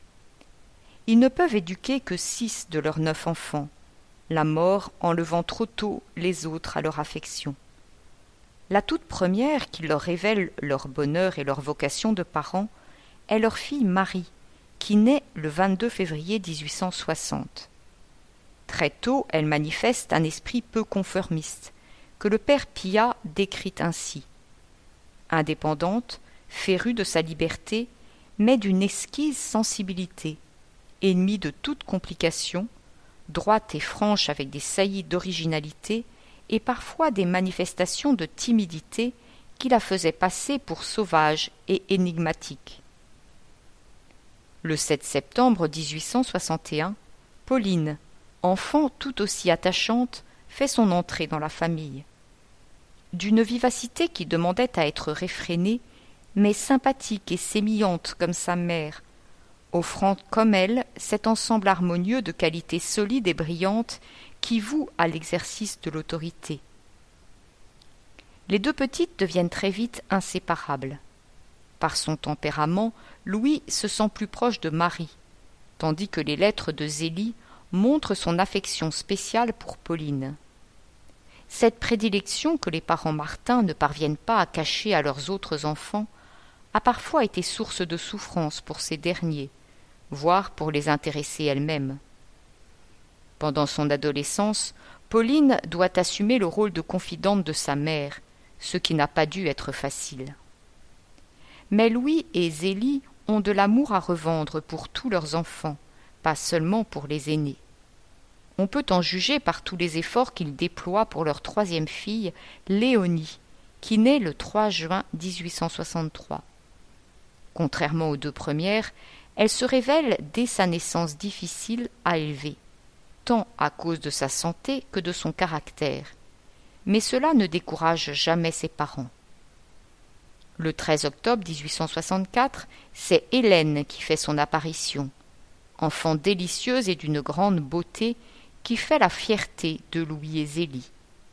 Ils ne peuvent éduquer que six de leurs neuf enfants, la mort enlevant trop tôt les autres à leur affection. La toute première qui leur révèle leur bonheur et leur vocation de parents est leur fille Marie, qui naît le vingt-deux février dix-huit cent soixante. Très tôt, elle manifeste un esprit peu conformiste, que le père Piat décrit ainsi. Indépendante, férue de sa liberté, mais d'une exquise sensibilité, ennemie de toute complication, droite et franche avec des saillies d'originalité et parfois des manifestations de timidité qui la faisaient passer pour sauvage et énigmatique. Le sept septembre dix-huit cent soixante et un, Pauline, enfant tout aussi attachante, fait son entrée dans la famille. D'une vivacité qui demandait à être réfrénée, mais sympathique et sémillante comme sa mère, offrant comme elle cet ensemble harmonieux de qualités solides et brillantes qui voue à l'exercice de l'autorité. Les deux petites deviennent très vite inséparables. Par son tempérament, Louis se sent plus proche de Marie, tandis que les lettres de Zélie montrent son affection spéciale pour Pauline. Cette prédilection que les parents Martin ne parviennent pas à cacher à leurs autres enfants a parfois été source de souffrance pour ces derniers, voire pour les intéresser elles-mêmes. Pendant son adolescence, Pauline doit assumer le rôle de confidente de sa mère, ce qui n'a pas dû être facile. Mais Louis et Zélie ont de l'amour à revendre pour tous leurs enfants, pas seulement pour les aînés. On peut en juger par tous les efforts qu'ils déploient pour leur troisième fille, Léonie, qui naît le trois juin dix-huit cent soixante-trois. Contrairement aux deux premières, elle se révèle dès sa naissance difficile à élever, tant à cause de sa santé que de son caractère. Mais cela ne décourage jamais ses parents. Le treize octobre dix-huit cent soixante-quatre, c'est Hélène qui fait son apparition, enfant délicieuse et d'une grande beauté qui fait la fierté de Louis et Zélie.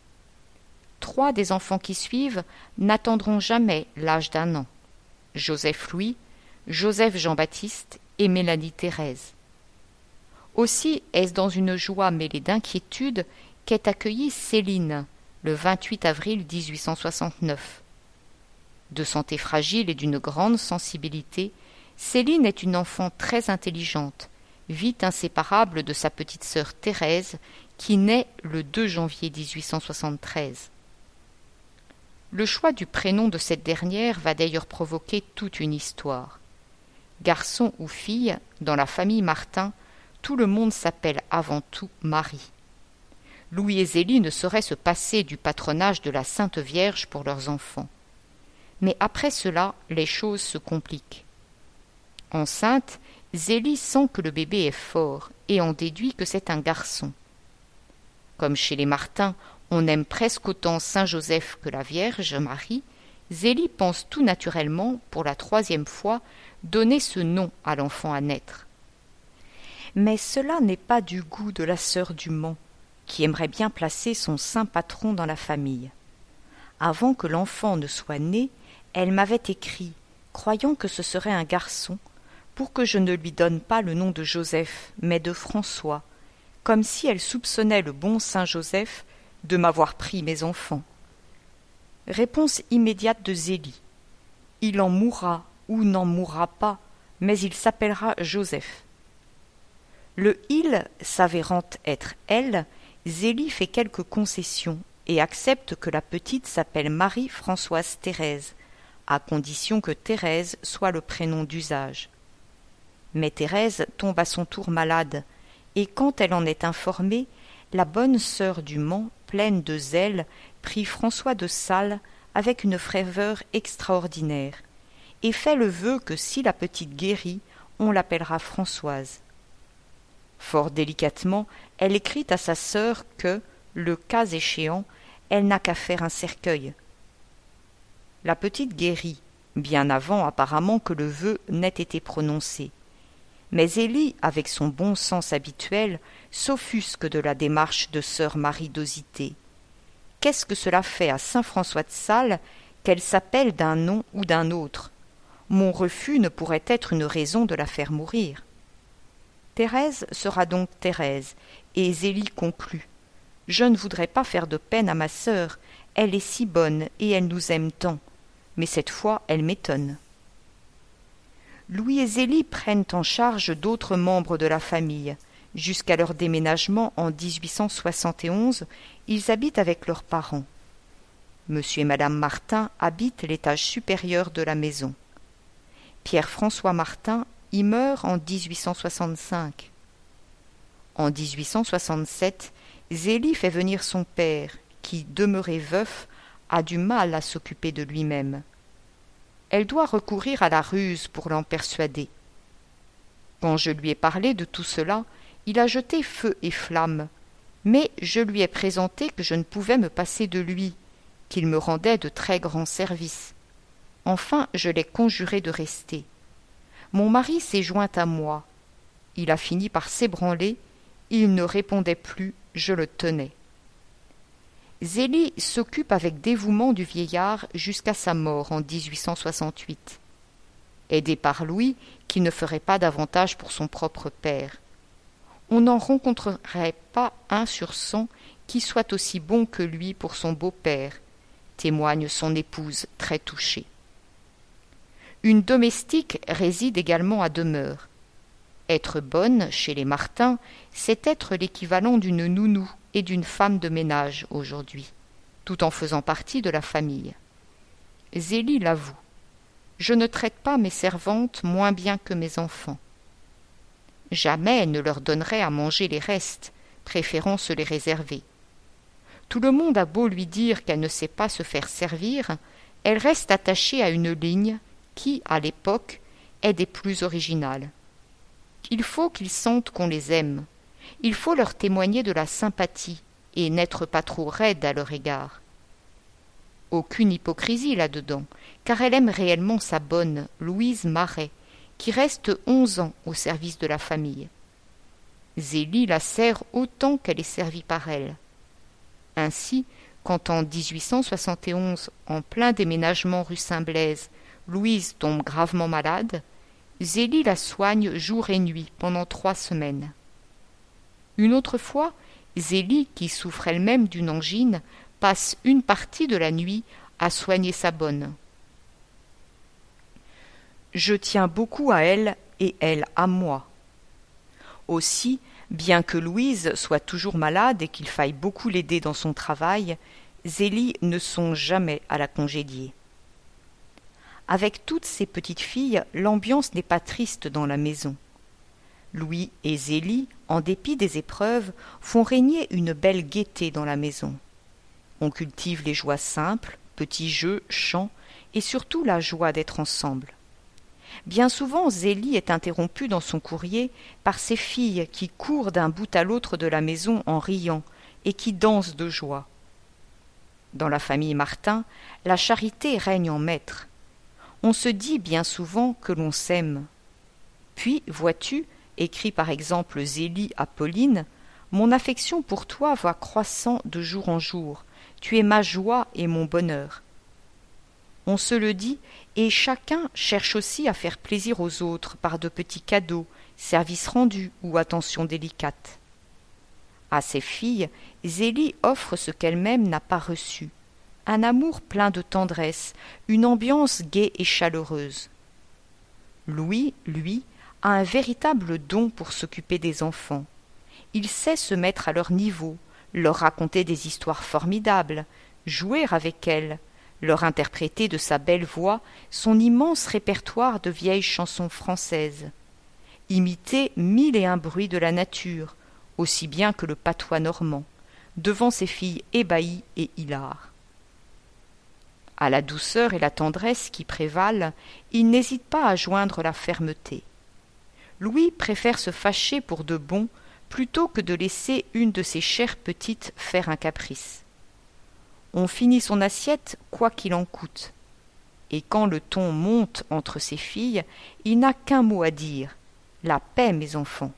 Trois des enfants qui suivent n'attendront jamais l'âge d'un an. Joseph-Louis, Joseph Jean-Baptiste et Mélanie Thérèse. Aussi est-ce dans une joie mêlée d'inquiétude qu'est accueillie Céline, le vingt-huit avril dix-huit cent soixante-neuf. De santé fragile et d'une grande sensibilité, Céline est une enfant très intelligente, vite inséparable de sa petite sœur Thérèse, qui naît le deux janvier dix-huit cent soixante-treize. Le choix du prénom de cette dernière va d'ailleurs provoquer toute une histoire. Garçon ou fille, dans la famille Martin, tout le monde s'appelle avant tout Marie. Louis et Zélie ne sauraient se passer du patronage de la Sainte Vierge pour leurs enfants. Mais après cela, les choses se compliquent. Enceinte, Zélie sent que le bébé est fort et en déduit que c'est un garçon. Comme chez les Martin, on aime presque autant Saint Joseph que la Vierge Marie, Zélie pense tout naturellement, pour la troisième fois, donner ce nom à l'enfant à naître. Mais cela n'est pas du goût de la sœur du Mans, qui aimerait bien placer son saint patron dans la famille. Avant que l'enfant ne soit né, elle m'avait écrit, croyant que ce serait un garçon, pour que je ne lui donne pas le nom de Joseph, mais de François, comme si elle soupçonnait le bon saint Joseph de m'avoir pris mes enfants. Réponse immédiate de Zélie. Il en mourra ou n'en mourra pas, mais il s'appellera Joseph. Le il s'avérant être elle, Zélie fait quelques concessions et accepte que la petite s'appelle Marie-Françoise Thérèse, à condition que Thérèse soit le prénom d'usage. Mais Thérèse tombe à son tour malade, et quand elle en est informée, la bonne sœur du Mans, pleine de zèle, prie François de Sales avec une ferveur extraordinaire, et fait le vœu que si la petite guérit, on l'appellera Françoise. Fort délicatement, elle écrit à sa sœur que, le cas échéant, elle n'a qu'à faire un cercueil. La petite guérit, bien avant apparemment que le vœu n'ait été prononcé. Mais Zélie, avec son bon sens habituel, s'offusque de la démarche de sœur Marie d'Osité. Qu'est-ce que cela fait à saint François de Sales qu'elle s'appelle d'un nom ou d'un autre? Mon refus ne pourrait être une raison de la faire mourir. Thérèse sera donc Thérèse, et Zélie conclut. Je ne voudrais pas faire de peine à ma sœur, elle est si bonne et elle nous aime tant, mais cette fois elle m'étonne. Louis et Zélie prennent en charge d'autres membres de la famille. Jusqu'à leur déménagement en dix-huit cent soixante et onze, ils habitent avec leurs parents. Monsieur et madame Martin habitent l'étage supérieur de la maison. Pierre-François Martin y meurt en dix-huit cent soixante-cinq. En dix-huit cent soixante-sept, Zélie fait venir son père, qui, demeuré veuf, a du mal à s'occuper de lui-même. Elle doit recourir à la ruse pour l'en persuader. Quand je lui ai parlé de tout cela, il a jeté feu et flamme, mais je lui ai présenté que je ne pouvais me passer de lui, qu'il me rendait de très grands services. Enfin, je l'ai conjuré de rester. Mon mari s'est joint à moi. Il a fini par s'ébranler, il ne répondait plus, je le tenais. Zélie s'occupe avec dévouement du vieillard jusqu'à sa mort en dix-huit cent soixante-huit. Aidée par Louis, qui ne ferait pas davantage pour son propre père. On n'en rencontrerait pas un sur cent qui soit aussi bon que lui pour son beau-père, témoigne son épouse très touchée. Une domestique réside également à demeure. Être bonne, chez les Martin, c'est être l'équivalent d'une nounou et d'une femme de ménage aujourd'hui, tout en faisant partie de la famille. Zélie l'avoue. Je ne traite pas mes servantes moins bien que mes enfants. Jamais elle ne leur donnerait à manger les restes, préférant se les réserver. Tout le monde a beau lui dire qu'elle ne sait pas se faire servir, elle reste attachée à une ligne qui, à l'époque, est des plus originales. Il faut qu'ils sentent qu'on les aime. Il faut leur témoigner de la sympathie et n'être pas trop raide à leur égard. Aucune hypocrisie là-dedans, car elle aime réellement sa bonne Louise Marais, qui reste onze ans au service de la famille. Zélie la sert autant qu'elle est servie par elle. Ainsi, quand en dix-huit cent soixante et onze, en plein déménagement rue Saint-Blaise, Louise tombe gravement malade, Zélie la soigne jour et nuit pendant trois semaines. Une autre fois, Zélie, qui souffre elle-même d'une angine, passe une partie de la nuit à soigner sa bonne. Je tiens beaucoup à elle et elle à moi. Aussi, bien que Louise soit toujours malade et qu'il faille beaucoup l'aider dans son travail, Zélie ne songe jamais à la congédier. Avec toutes ces petites filles, l'ambiance n'est pas triste dans la maison. Louis et Zélie, en dépit des épreuves, font régner une belle gaieté dans la maison. On cultive les joies simples, petits jeux, chants, et surtout la joie d'être ensemble. Bien souvent, Zélie est interrompue dans son courrier par ses filles qui courent d'un bout à l'autre de la maison en riant et qui dansent de joie. Dans la famille Martin, la charité règne en maître. On se dit bien souvent que l'on s'aime. Puis, vois-tu, écrit par exemple Zélie à Pauline, « Mon affection pour toi va croissant de jour en jour. Tu es ma joie et mon bonheur. » On se le dit, et chacun cherche aussi à faire plaisir aux autres par de petits cadeaux, services rendus ou attentions délicates. À ses filles, Zélie offre ce qu'elle-même n'a pas reçu, un amour plein de tendresse, une ambiance gaie et chaleureuse. Louis, lui, a un véritable don pour s'occuper des enfants. Il sait se mettre à leur niveau, leur raconter des histoires formidables, jouer avec elles, leur interpréter de sa belle voix son immense répertoire de vieilles chansons françaises, imiter mille et un bruits de la nature, aussi bien que le patois normand, devant ses filles ébahies et hilares. À la douceur et la tendresse qui prévalent, il n'hésite pas à joindre la fermeté. Louis préfère se fâcher pour de bon plutôt que de laisser une de ses chères petites faire un caprice. On finit son assiette quoi qu'il en coûte. Et quand le ton monte entre ses filles, il n'a qu'un mot à dire : la paix, mes enfants.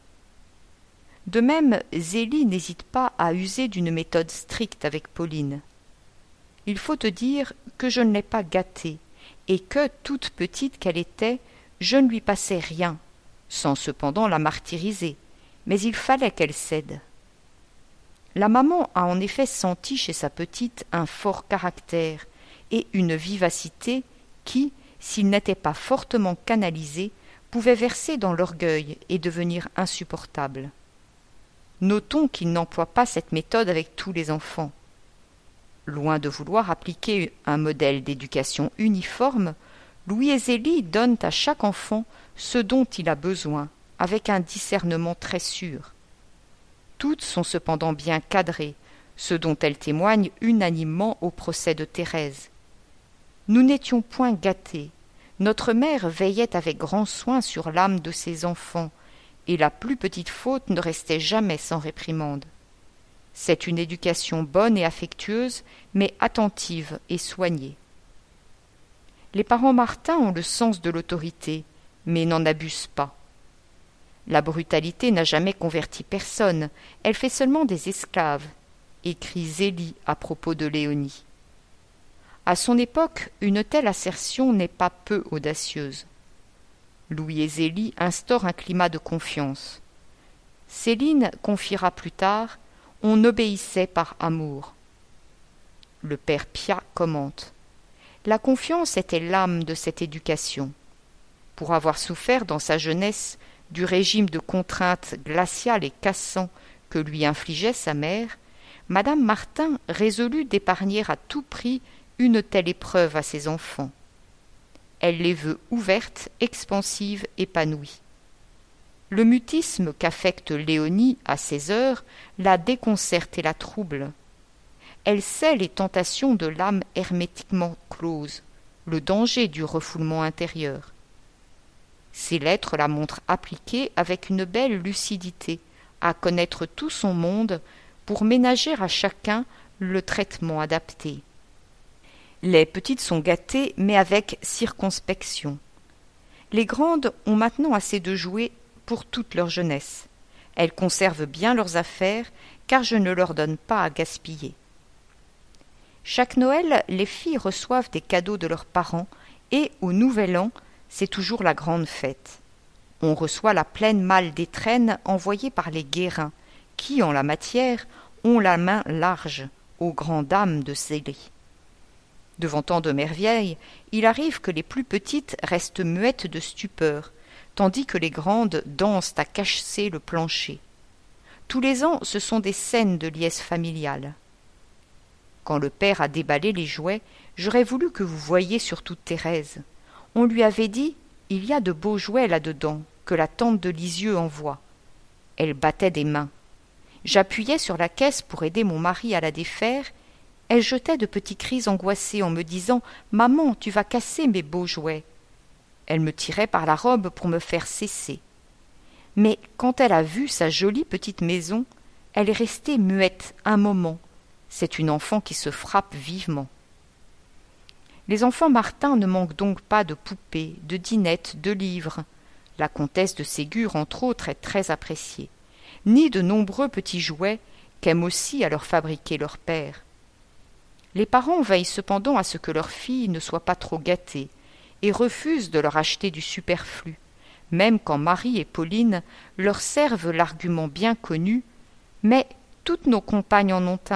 De même, Zélie n'hésite pas à user d'une méthode stricte avec Pauline. Il faut te dire que je ne l'ai pas gâtée, et que, toute petite qu'elle était, je ne lui passais rien, sans cependant la martyriser, mais il fallait qu'elle cède. La maman a en effet senti chez sa petite un fort caractère et une vivacité qui, s'ils n'étaient pas fortement canalisés, pouvaient verser dans l'orgueil et devenir insupportables. Notons qu'il n'emploie pas cette méthode avec tous les enfants. Loin de vouloir appliquer un modèle d'éducation uniforme, Louis et Zélie donnent à chaque enfant ce dont il a besoin, avec un discernement très sûr. Toutes sont cependant bien cadrées, ce dont elles témoignent unanimement au procès de Thérèse. Nous n'étions point gâtés. Notre mère veillait avec grand soin sur l'âme de ses enfants, et la plus petite faute ne restait jamais sans réprimande. C'est une éducation bonne et affectueuse, mais attentive et soignée. Les parents Martin ont le sens de l'autorité, mais n'en abusent pas. La brutalité n'a jamais converti personne, elle fait seulement des esclaves, écrit Zélie à propos de Léonie. À son époque, une telle assertion n'est pas peu audacieuse. Louis et Zélie instaurent un climat de confiance. Céline confiera plus tard « On obéissait par amour ». Le père Piat commente « La confiance était l'âme de cette éducation. Pour avoir souffert dans sa jeunesse du régime de contraintes glaciales et cassant que lui infligeait sa mère, madame Martin résolut d'épargner à tout prix une telle épreuve à ses enfants. Elle les veut ouvertes, expansives, épanouies. Le mutisme qu'affecte Léonie à ces heures la déconcerte et la trouble. Elle sait les tentations de l'âme hermétiquement close, le danger du refoulement intérieur. Ses lettres la montrent appliquée avec une belle lucidité à connaître tout son monde pour ménager à chacun le traitement adapté. Les petites sont gâtées, mais avec circonspection. Les grandes ont maintenant assez de jouets pour toute leur jeunesse. Elles conservent bien leurs affaires, car je ne leur donne pas à gaspiller. Chaque Noël, les filles reçoivent des cadeaux de leurs parents, et au Nouvel An, c'est toujours la grande fête. On reçoit la pleine malle d'étrennes envoyée par les Guérins, qui, en la matière, ont la main large, aux grandes dames de Zélie. Devant tant de merveilles, il arrive que les plus petites restent muettes de stupeur, tandis que les grandes dansent à cacher le plancher. Tous les ans, ce sont des scènes de liesse familiale. Quand le père a déballé les jouets, j'aurais voulu que vous voyiez surtout Thérèse. On lui avait dit « Il y a de beaux jouets là-dedans, que la tante de Lisieux envoie. Elle battait des mains. J'appuyais sur la caisse pour aider mon mari à la défaire. Elle jetait de petits cris angoissés en me disant « Maman, tu vas casser mes beaux jouets !» Elle me tirait par la robe pour me faire cesser. Mais quand elle a vu sa jolie petite maison, elle est restée muette un moment. C'est une enfant qui se frappe vivement. Les enfants Martin ne manquent donc pas de poupées, de dinettes, de livres. La comtesse de Ségur, entre autres, est très appréciée. Ni de nombreux petits jouets qu'aime aussi à leur fabriquer leur père. Les parents veillent cependant à ce que leurs filles ne soient pas trop gâtées et refusent de leur acheter du superflu, même quand Marie et Pauline leur servent l'argument bien connu « Mais toutes nos compagnes en ont un ».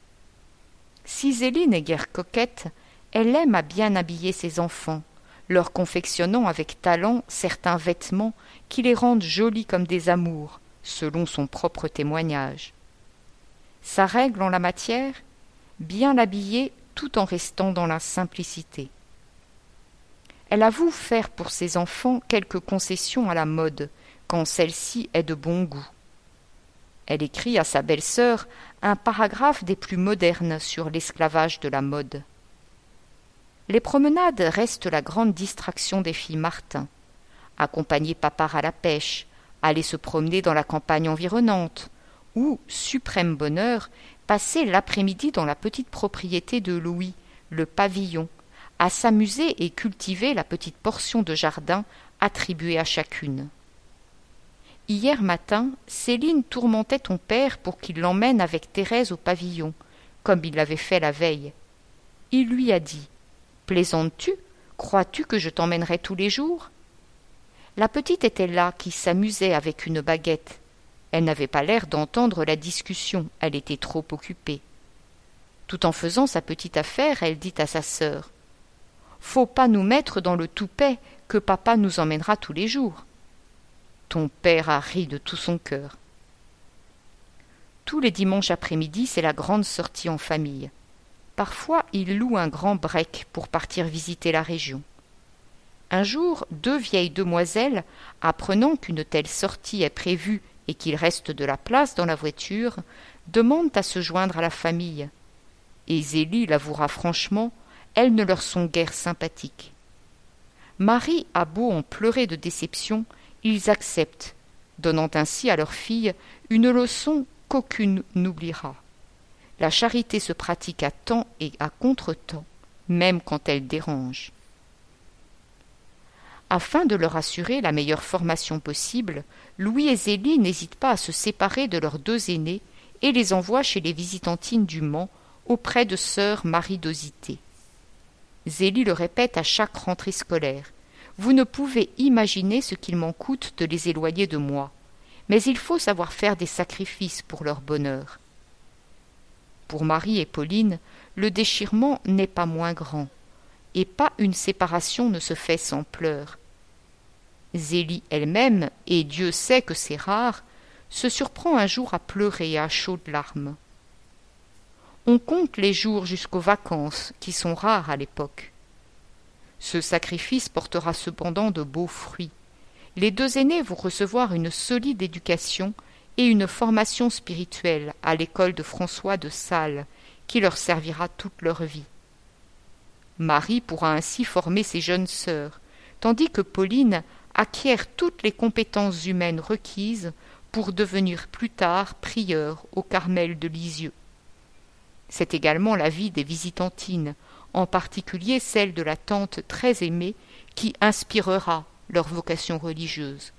Si Zélie n'est guère coquette, elle aime à bien habiller ses enfants, leur confectionnant avec talent certains vêtements qui les rendent jolis comme des amours, selon son propre témoignage. Sa règle en la matière, bien l'habiller tout en restant dans la simplicité. Elle avoue faire pour ses enfants quelques concessions à la mode, quand celle-ci est de bon goût. Elle écrit à sa belle-sœur un paragraphe des plus modernes sur l'esclavage de la mode. Les promenades restent la grande distraction des filles Martin. Accompagner papa à la pêche, aller se promener dans la campagne environnante, ou, suprême bonheur, passer l'après-midi dans la petite propriété de Louis, le pavillon, à s'amuser et cultiver la petite portion de jardin attribuée à chacune. Hier matin, Céline tourmentait ton père pour qu'il l'emmène avec Thérèse au pavillon, comme il l'avait fait la veille. Il lui a dit « Plaisantes-tu ? Crois-tu que je t'emmènerai tous les jours ?» La petite était là, qui s'amusait avec une baguette. Elle n'avait pas l'air d'entendre la discussion, elle était trop occupée. Tout en faisant sa petite affaire, elle dit à sa sœur « Faut pas nous mettre dans le toupet que papa nous emmènera tous les jours. » Ton père a ri de tout son cœur. Tous les dimanches après-midi, c'est la grande sortie en famille. Parfois, il loue un grand break pour partir visiter la région. Un jour, deux vieilles demoiselles, apprenant qu'une telle sortie est prévue et qu'il reste de la place dans la voiture, demandent à se joindre à la famille. Et Zélie l'avouera franchement, elles ne leur sont guère sympathiques. Marie a beau en pleurer de déception, ils acceptent, donnant ainsi à leur fille une leçon qu'aucune n'oubliera. La charité se pratique à temps et à contre-temps, même quand elle dérange. Afin de leur assurer la meilleure formation possible, Louis et Zélie n'hésitent pas à se séparer de leurs deux aînés et les envoient chez les Visitantines du Mans, auprès de sœur Marie d'Osité. Zélie le répète à chaque rentrée scolaire. Vous ne pouvez imaginer ce qu'il m'en coûte de les éloigner de moi, mais il faut savoir faire des sacrifices pour leur bonheur. Pour Marie et Pauline, le déchirement n'est pas moins grand, et pas une séparation ne se fait sans pleurs. Zélie elle-même, et Dieu sait que c'est rare, se surprend un jour à pleurer à chaudes larmes. On compte les jours jusqu'aux vacances, qui sont rares à l'époque. Ce sacrifice portera cependant de beaux fruits. Les deux aînés vont recevoir une solide éducation et une formation spirituelle à l'école de François de Sales, qui leur servira toute leur vie. Marie pourra ainsi former ses jeunes sœurs, tandis que Pauline acquiert toutes les compétences humaines requises pour devenir plus tard prieure au Carmel de Lisieux. C'est également la vie des Visitantines, en particulier celle de la tante très aimée, qui inspirera leur vocation religieuse.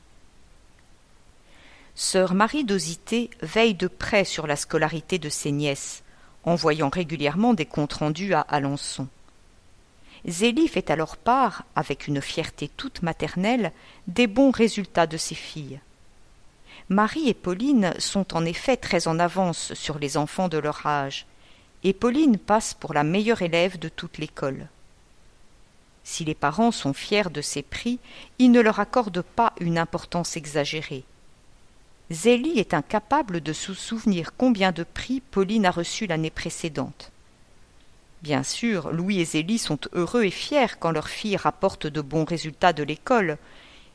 Sœur Marie d'Osité veille de près sur la scolarité de ses nièces, envoyant régulièrement des comptes rendus à Alençon. Zélie fait alors part, avec une fierté toute maternelle, des bons résultats de ses filles. Marie et Pauline sont en effet très en avance sur les enfants de leur âge, et Pauline passe pour la meilleure élève de toute l'école. Si les parents sont fiers de ces prix, ils ne leur accordent pas une importance exagérée. Zélie est incapable de se souvenir combien de prix Pauline a reçus l'année précédente. Bien sûr, Louis et Zélie sont heureux et fiers quand leur fille rapporte de bons résultats de l'école,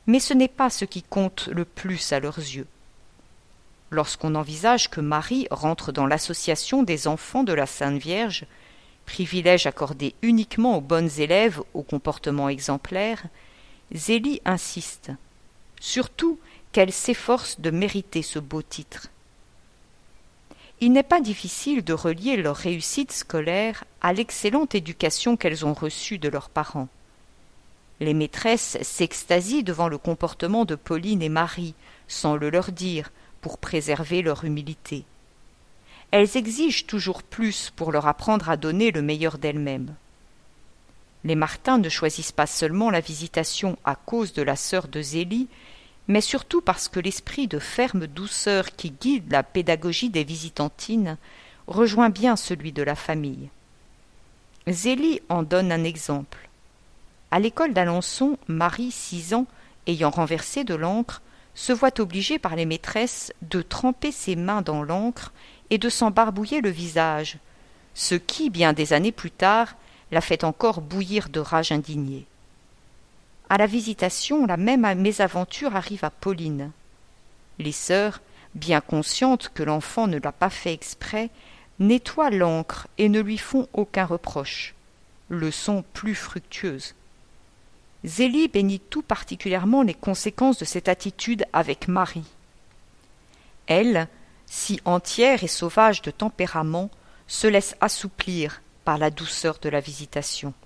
mais ce n'est pas ce qui compte le plus à leurs yeux. Lorsqu'on envisage que Marie rentre dans l'association des enfants de la Sainte Vierge, privilège accordé uniquement aux bonnes élèves au comportement exemplaire, Zélie insiste, surtout qu'elle s'efforce de mériter ce beau titre. Il n'est pas difficile de relier leur réussite scolaire à l'excellente éducation qu'elles ont reçue de leurs parents. Les maîtresses s'extasient devant le comportement de Pauline et Marie, sans le leur dire, pour préserver leur humilité. Elles exigent toujours plus pour leur apprendre à donner le meilleur d'elles-mêmes. Les Martin ne choisissent pas seulement la visitation à cause de la sœur de Zélie, mais surtout parce que l'esprit de ferme douceur qui guide la pédagogie des visitantines rejoint bien celui de la famille. Zélie en donne un exemple. À l'école d'Alençon, Marie, six ans, ayant renversé de l'encre, se voit obligée par les maîtresses de tremper ses mains dans l'encre et de s'en barbouiller le visage, ce qui, bien des années plus tard, la fait encore bouillir de rage indignée. À la visitation, la même mésaventure arrive à Pauline. Les sœurs, bien conscientes que l'enfant ne l'a pas fait exprès, nettoient l'encre et ne lui font aucun reproche. Leçon plus fructueuse. Zélie bénit tout particulièrement les conséquences de cette attitude avec Marie. Elle, si entière et sauvage de tempérament, se laisse assouplir par la douceur de la visitation.